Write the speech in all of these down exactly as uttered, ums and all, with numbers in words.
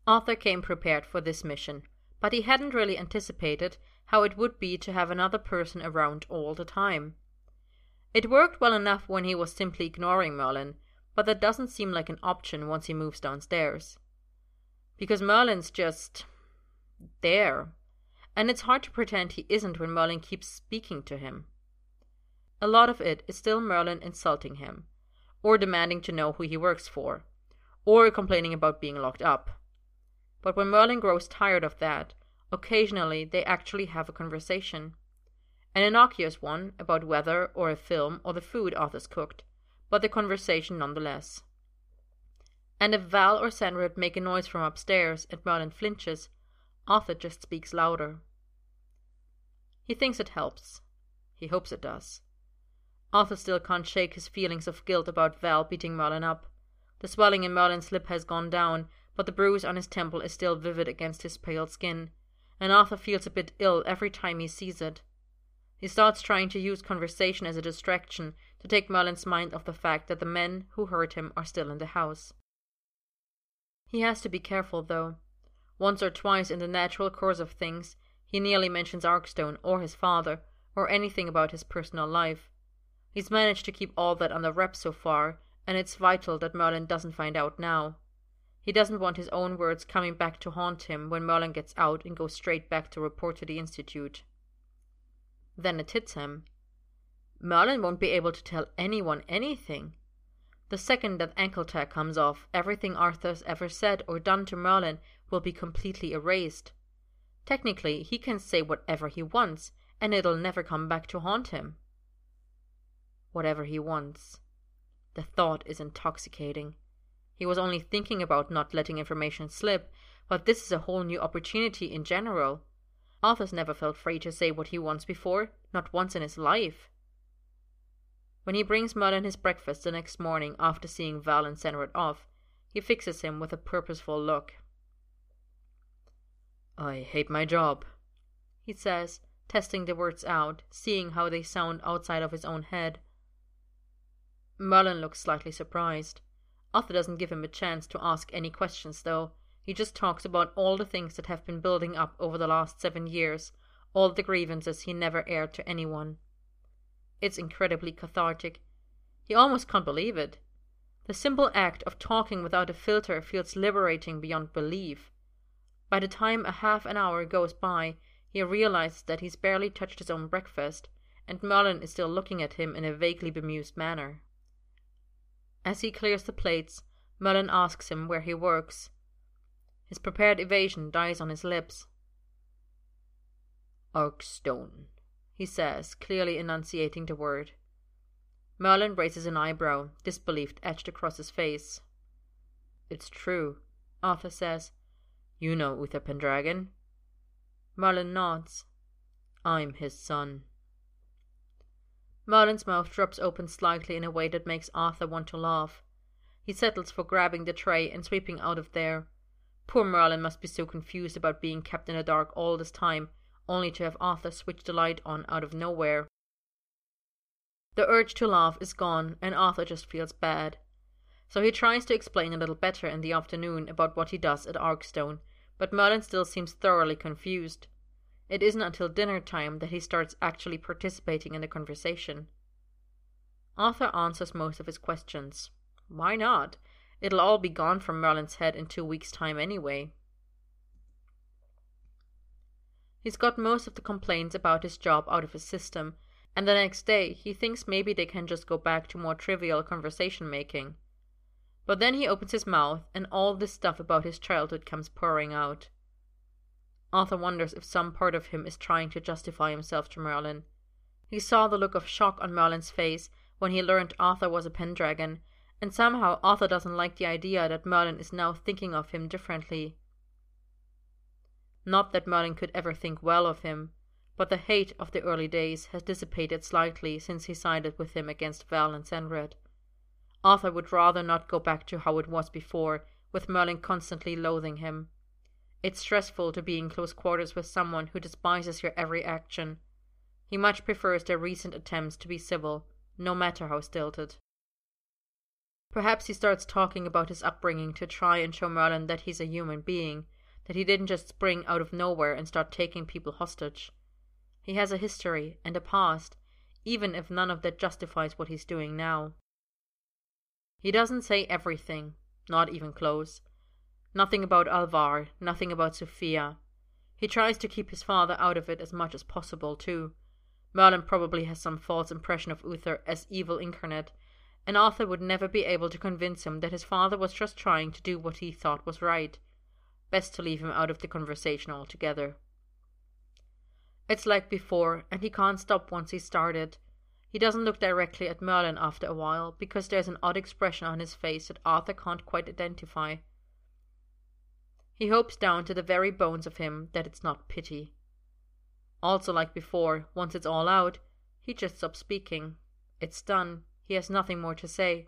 Arthur came prepared for this mission, but he hadn't really anticipated how it would be to have another person around all the time. It worked well enough when he was simply ignoring Merlin, but that doesn't seem like an option once he moves downstairs. Because Merlin's just there, and it's hard to pretend he isn't when Merlin keeps speaking to him. A lot of it is still Merlin insulting him, or demanding to know who he works for, or complaining about being locked up. But when Merlin grows tired of that, occasionally they actually have a conversation. An innocuous one about weather or a film or the food Arthur's cooked, but the conversation nonetheless. And if Val or Senred make a noise from upstairs and Merlin flinches, Arthur just speaks louder. He thinks it helps. He hopes it does. Arthur still can't shake his feelings of guilt about Val beating Merlin up. The swelling in Merlin's lip has gone down, but the bruise on his temple is still vivid against his pale skin, and Arthur feels a bit ill every time he sees it. He starts trying to use conversation as a distraction to take Merlin's mind off the fact that the men who hurt him are still in the house. He has to be careful, though. Once or twice in the natural course of things, he nearly mentions Arkstone or his father, or anything about his personal life. He's managed to keep all that under wraps so far, and it's vital that Merlin doesn't find out now. He doesn't want his own words coming back to haunt him when Merlin gets out and goes straight back to report to the Institute. Then it hits him. Merlin won't be able to tell anyone anything. The second that ankle tag comes off, everything Arthur's ever said or done to Merlin will be completely erased. Technically, he can say whatever he wants, and it'll never come back to haunt him. Whatever he wants. The thought is intoxicating. He was only thinking about not letting information slip, but this is a whole new opportunity in general. Arthur's never felt free to say what he wants before, not once in his life. When he brings Merlin his breakfast the next morning after seeing Val and Senred off, he fixes him with a purposeful look. "I hate my job," he says, testing the words out, seeing how they sound outside of his own head. Merlin looks slightly surprised. Arthur doesn't give him a chance to ask any questions, though. He just talks about all the things that have been building up over the last seven years, all the grievances he never aired to anyone. It's incredibly cathartic. He almost can't believe it. The simple act of talking without a filter feels liberating beyond belief. By the time a half an hour goes by, he realizes that he's barely touched his own breakfast, and Merlin is still looking at him in a vaguely bemused manner. As he clears the plates, Merlin asks him where he works. His prepared evasion dies on his lips. "Arkstone," he says, clearly enunciating the word. Merlin raises an eyebrow, disbelief etched across his face. "It's true," Arthur says. "You know Uther Pendragon?" Merlin nods. "I'm his son." Merlin's mouth drops open slightly in a way that makes Arthur want to laugh. He settles for grabbing the tray and sweeping out of there. Poor Merlin must be so confused about being kept in the dark all this time, only to have Arthur switch the light on out of nowhere. The urge to laugh is gone, and Arthur just feels bad. So he tries to explain a little better in the afternoon about what he does at Arkstone, but Merlin still seems thoroughly confused. It isn't until dinner time that he starts actually participating in the conversation. Arthur answers most of his questions. Why not? It'll all be gone from Merlin's head in two weeks' time anyway. He's got most of the complaints about his job out of his system, and the next day he thinks maybe they can just go back to more trivial conversation making. But then he opens his mouth, and all this stuff about his childhood comes pouring out. Arthur wonders if some part of him is trying to justify himself to Merlin. He saw the look of shock on Merlin's face when he learned Arthur was a Pendragon, and somehow Arthur doesn't like the idea that Merlin is now thinking of him differently. Not that Merlin could ever think well of him, but the hate of the early days has dissipated slightly since he sided with him against Val and Senred. Arthur would rather not go back to how it was before, with Merlin constantly loathing him. It's stressful to be in close quarters with someone who despises your every action. He much prefers their recent attempts to be civil, no matter how stilted. Perhaps he starts talking about his upbringing to try and show Merlin that he's a human being, that he didn't just spring out of nowhere and start taking people hostage. He has a history and a past, even if none of that justifies what he's doing now. He doesn't say everything, not even close. Nothing about Alvar, nothing about Sophia. He tries to keep his father out of it as much as possible, too. Merlin probably has some false impression of Uther as evil incarnate, and Arthur would never be able to convince him that his father was just trying to do what he thought was right. Best to leave him out of the conversation altogether. It's like before, and he can't stop once he started. He doesn't look directly at Merlin after a while, because there's an odd expression on his face that Arthur can't quite identify. He hopes down to the very bones of him that it's not pity. Also, like before, once it's all out, he just stops speaking. It's done. He has nothing more to say.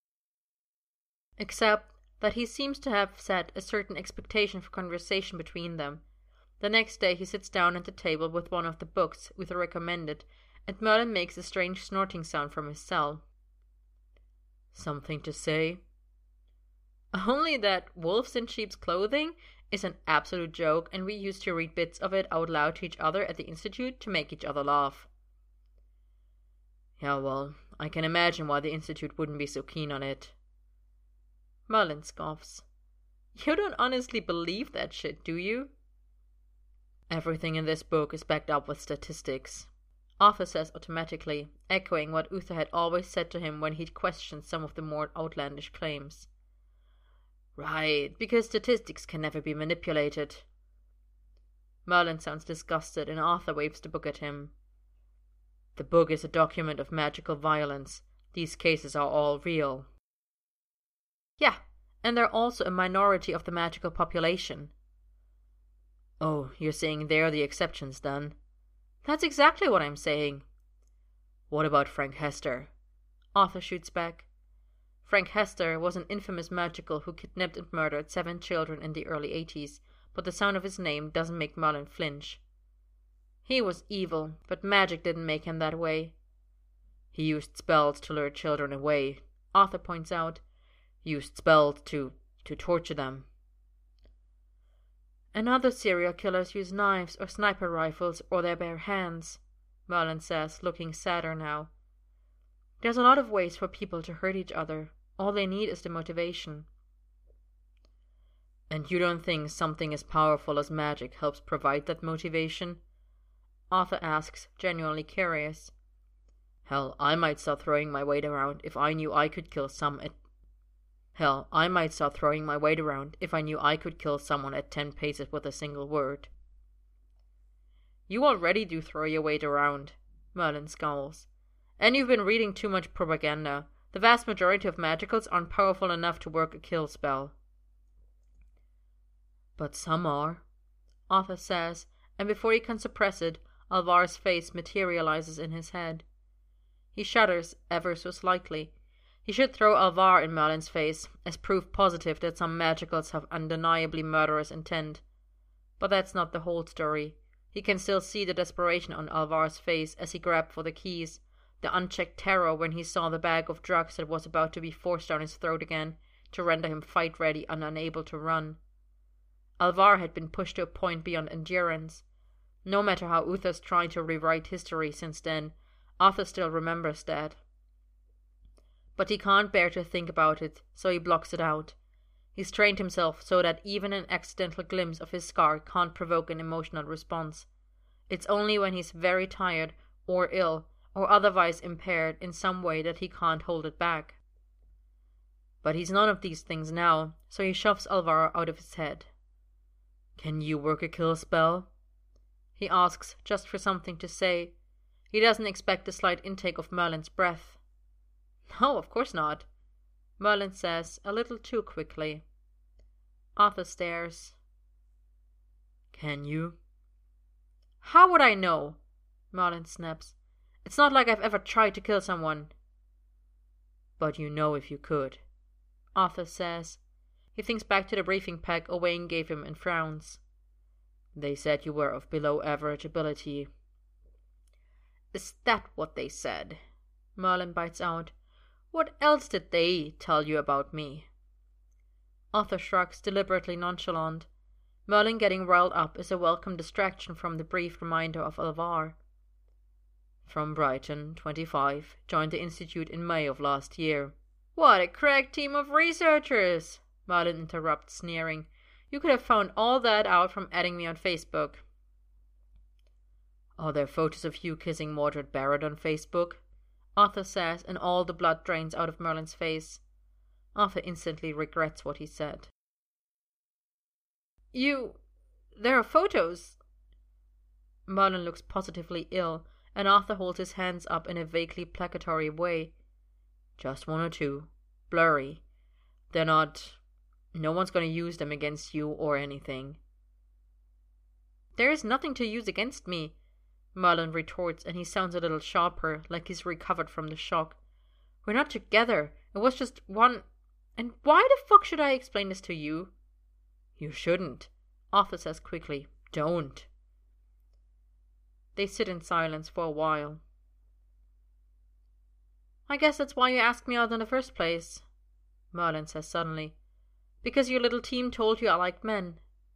Except that he seems to have set a certain expectation for conversation between them. The next day he sits down at the table with one of the books Uther recommended, and Merlin makes a strange snorting sound from his cell. Something to say? Only that wolves in sheep's clothing is an absolute joke, and we used to read bits of it out loud to each other at the Institute to make each other laugh. Yeah, well, I can imagine why the Institute wouldn't be so keen on it. Merlin scoffs. You don't honestly believe that shit, do you? Everything in this book is backed up with statistics, Arthur says automatically, echoing what Uther had always said to him when he'd questioned some of the more outlandish claims. Right, because statistics can never be manipulated. Merlin sounds disgusted, and Arthur waves the book at him. The book is a document of magical violence. These cases are all real. Yeah, and they're also a minority of the magical population. Oh, you're saying they're the exceptions, then? That's exactly what I'm saying. What about Frank Hester? Arthur shoots back. Frank Hester was an infamous magical who kidnapped and murdered seven children in the early eighties, but the sound of his name doesn't make Merlin flinch. He was evil, but magic didn't make him that way. He used spells to lure children away, Arthur points out. Used spells to, to torture them. And other serial killers use knives or sniper rifles or their bare hands, Merlin says, looking sadder now. There's a lot of ways for people to hurt each other. All they need is the motivation. And you don't think something as powerful as magic helps provide that motivation? Arthur asks, genuinely curious. Hell, I might start throwing my weight around if I knew I could kill some at Hell, I might start throwing my weight around if I knew I could kill someone at ten paces with a single word. You already do throw your weight around, Merlin scowls. And you've been reading too much propaganda. The vast majority of magicals aren't powerful enough to work a kill spell. But some are, Arthur says, and before he can suppress it, Alvar's face materializes in his head. He shudders ever so slightly. He should throw Alvar in Merlin's face, as proof positive that some magicals have undeniably murderous intent. But that's not the whole story. He can still see the desperation on Alvar's face as he grabbed for the keys, the unchecked terror when he saw the bag of drugs that was about to be forced down his throat again, to render him fight-ready and unable to run. Alvar had been pushed to a point beyond endurance. No matter how Uther's tried to rewrite history since then, Arthur still remembers that. But he can't bear to think about it, so he blocks it out. He's trained himself so that even an accidental glimpse of his scar can't provoke an emotional response. It's only when he's very tired, or ill, or otherwise impaired in some way that he can't hold it back. But he's none of these things now, so he shoves Alvar out of his head. Can you work a kill spell? He asks, just for something to say. He doesn't expect a slight intake of Merlin's breath. No, of course not, Merlin says, a little too quickly. Arthur stares. Can you? How would I know? Merlin snaps. It's not like I've ever tried to kill someone. But you know if you could, Arthur says. He thinks back to the briefing pack Owain gave him and frowns. They said you were of below average ability. Is that what they said? Merlin bites out. What else did they tell you about me? Arthur shrugs, deliberately nonchalant. Merlin getting riled up is a welcome distraction from the brief reminder of Alvar. From Brighton, twenty-five, joined the Institute in May of last year. What a crack team of researchers! Merlin interrupts, sneering. You could have found all that out from adding me on Facebook. Are there photos of you kissing Mordred Barrett on Facebook? Arthur says, and all the blood drains out of Merlin's face. Arthur instantly regrets what he said. You... there are photos. Merlin looks positively ill, and Arthur holds his hands up in a vaguely placatory way. Just one or two. Blurry. They're not... no one's going to use them against you or anything. There is nothing to use against me, Merlin retorts, and he sounds a little sharper, like he's recovered from the shock. We're not together. It was just one... And why the fuck should I explain this to you? You shouldn't, Arthur says quickly. Don't. They sit in silence for a while. I guess that's why you asked me out in the first place, Merlin says suddenly. Because your little team told you I liked men.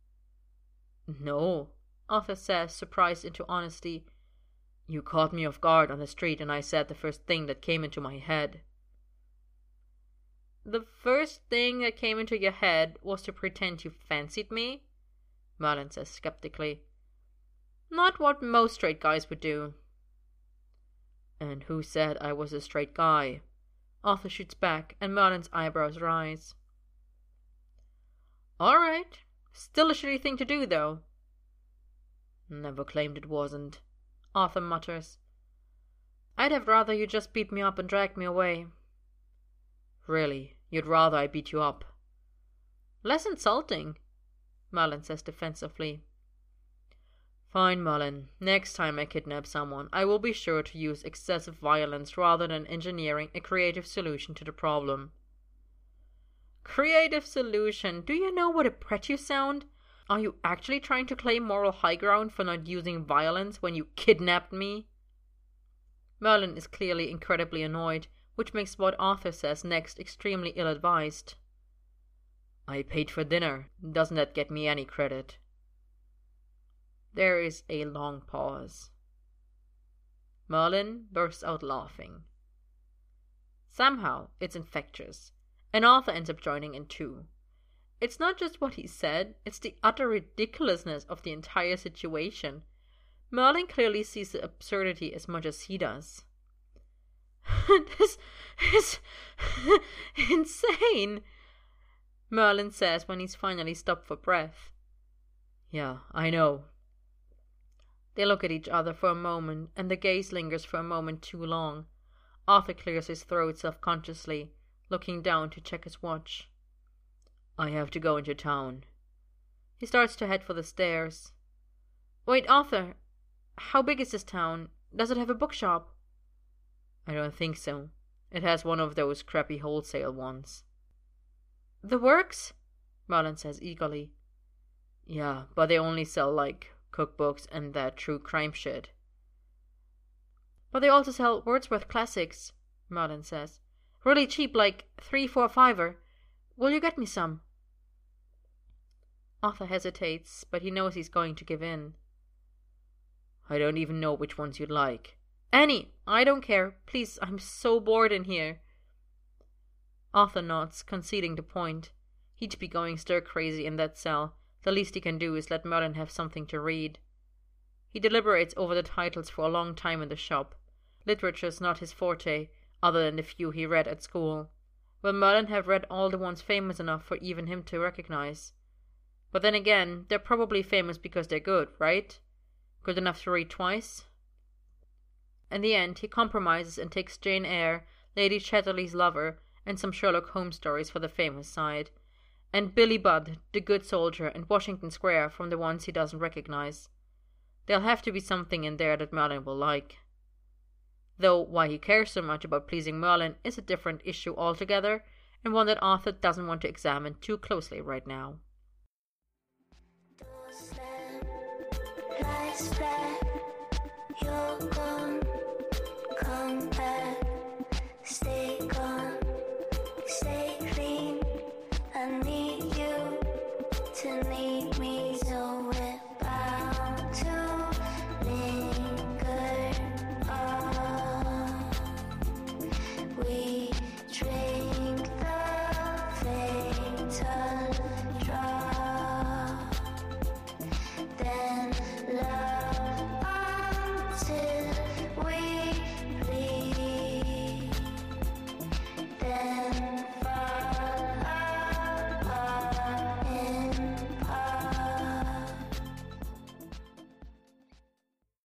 No, Arthur says, surprised into honesty. You caught me off guard on the street and I said the first thing that came into my head. The first thing that came into your head was to pretend you fancied me? Merlin says skeptically. Not what most straight guys would do. And who said I was a straight guy? Arthur shoots back, and Merlin's eyebrows rise. All right. Still a shitty thing to do, though. Never claimed it wasn't, Arthur mutters. I'd have rather you just beat me up and drag me away. Really, you'd rather I beat you up? Less insulting, Merlin says defensively. Fine, Merlin. Next time I kidnap someone, I will be sure to use excessive violence rather than engineering a creative solution to the problem. Creative solution? Do you know what a prat you sound? Are you actually trying to claim moral high ground for not using violence when you kidnapped me? Merlin is clearly incredibly annoyed, which makes what Arthur says next extremely ill-advised. I paid for dinner. Doesn't that get me any credit? There is a long pause. Merlin bursts out laughing. Somehow, it's infectious, and Arthur ends up joining in too. It's not just what he said, it's the utter ridiculousness of the entire situation. Merlin clearly sees the absurdity as much as he does. This is insane, Merlin says when he's finally stopped for breath. Yeah, I know. They look at each other for a moment, and the gaze lingers for a moment too long. Arthur clears his throat self-consciously, looking down to check his watch. I have to go into town. He starts to head for the stairs. Wait, Arthur, how big is this town? Does it have a bookshop? I don't think so. It has one of those crappy wholesale ones. The Works? Merlin says eagerly. Yeah, but they only sell, like, cookbooks and that true crime shit. But they also sell Wordsworth classics, Merlin says. Really cheap, like three, four, fiver. Will you get me some? Arthur hesitates, but he knows he's going to give in. I don't even know which ones you'd like. Any, I don't care. Please, I'm so bored in here. Arthur nods, conceding the point. He'd be going stir-crazy in that cell. The least he can do is let Merlin have something to read. He deliberates over the titles for a long time in the shop. Literature's not his forte, other than the few he read at school. Will Merlin have read all the ones famous enough for even him to recognize? But then again, they're probably famous because they're good, right? Good enough to read twice? In the end, he compromises and takes Jane Eyre, Lady Chatterley's Lover, and some Sherlock Holmes stories for the famous side, and Billy Budd, The Good Soldier, and Washington Square from the ones he doesn't recognize. There'll have to be something in there that Merlin will like. Though why he cares so much about pleasing Merlin is a different issue altogether, and one that Arthur doesn't want to examine too closely right now. You're gone, come back, stay gone. me, so we're bound to